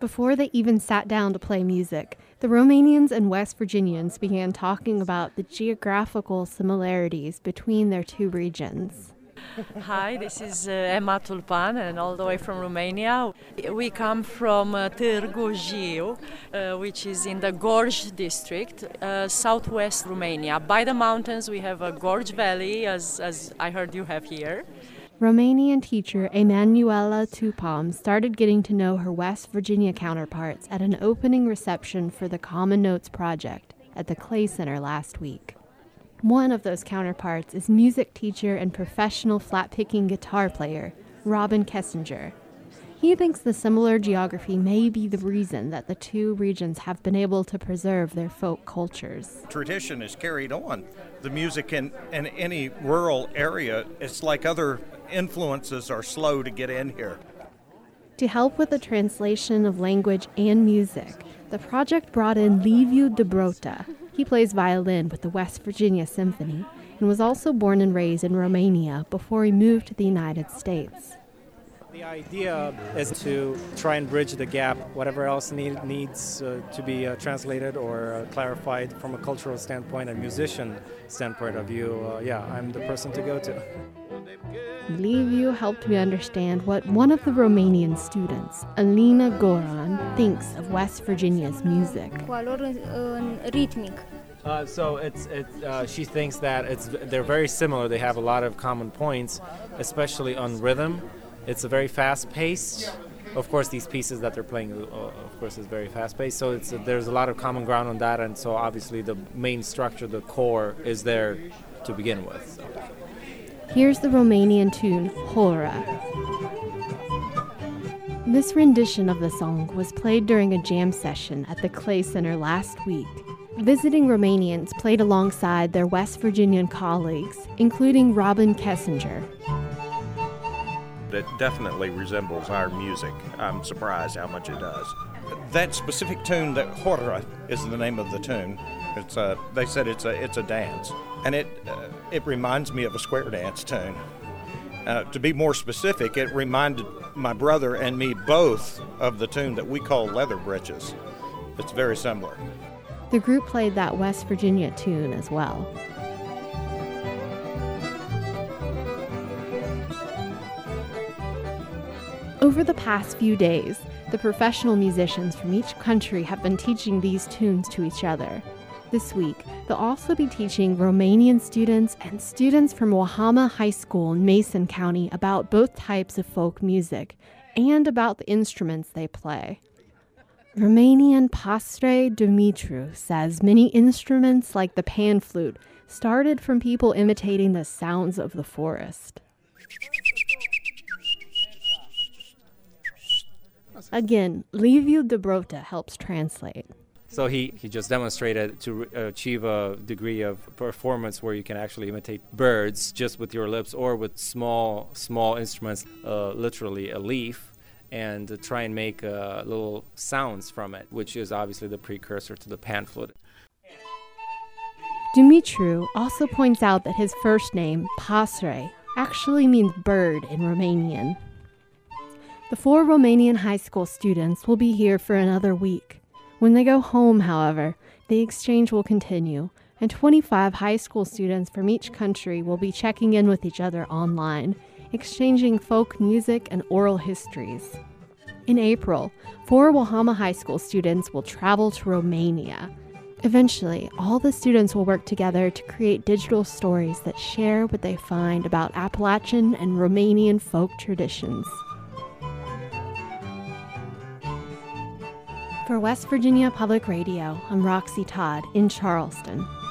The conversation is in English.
Before they even sat down to play music, the Romanians and West Virginians began talking about the geographical similarities between their two regions. Hi, this is Emma Tulpan, and all the way from Romania. We come from Târgu Jiu, which is in the Gorj district, southwest Romania. By the mountains, we have a gorge valley, as I heard you have here. Romanian teacher Emanuela Tupam started getting to know her West Virginia counterparts at an opening reception for the Common Notes project at the Clay Center last week. One of those counterparts is music teacher and professional flat-picking guitar player, Robin Kessinger. He thinks the similar geography may be the reason that the two regions have been able to preserve their folk cultures. Tradition is carried on. The music in any rural area, it's like other influences are slow to get in here. To help with the translation of language and music, the project brought in Liviu Dobrota. He plays violin with the West Virginia Symphony and was also born and raised in Romania before he moved to the United States. The idea is to try and bridge the gap, whatever else needs to be translated or clarified from a cultural standpoint, a musician standpoint of view. I'm the person to go to. Liviu helped me understand what one of the Romanian students, Alina Goran, thinks of West Virginia's music. She thinks that they're very similar. They have a lot of common points, especially on rhythm. It's a very fast-paced. Of course, these pieces that they're playing, of course, is very fast-paced. So there's a lot of common ground on that, and so obviously the main structure, the core, is there to begin with. So. Here's the Romanian tune, Hora. This rendition of the song was played during a jam session at the Clay Center last week. Visiting Romanians played alongside their West Virginian colleagues, including Robin Kessinger. It definitely resembles our music. I'm surprised how much it does. That specific tune, that Hora is the name of the tune. They said it's a dance, and it reminds me of a square dance tune. To be more specific, it reminded my brother and me both of the tune that we call Leather Breeches. It's very similar. The group played that West Virginia tune as well. Over the past few days, the professional musicians from each country have been teaching these tunes to each other. This week, they'll also be teaching Romanian students and students from Wahama High School in Mason County about both types of folk music and about the instruments they play. Romanian Pastre Dumitru says many instruments like the pan flute started from people imitating the sounds of the forest. Again, Liviu Dobrota helps translate. So he just demonstrated to achieve a degree of performance where you can actually imitate birds just with your lips or with small instruments, literally a leaf, and try and make little sounds from it, which is obviously the precursor to the pan flute. Dumitru also points out that his first name, Pastre, actually means bird in Romanian. The 4 Romanian high school students will be here for another week. When they go home, however, the exchange will continue, and 25 high school students from each country will be checking in with each other online, exchanging folk music and oral histories. In April, 4 Wahama High School students will travel to Romania. Eventually, all the students will work together to create digital stories that share what they find about Appalachian and Romanian folk traditions. For West Virginia Public Radio, I'm Roxy Todd in Charleston.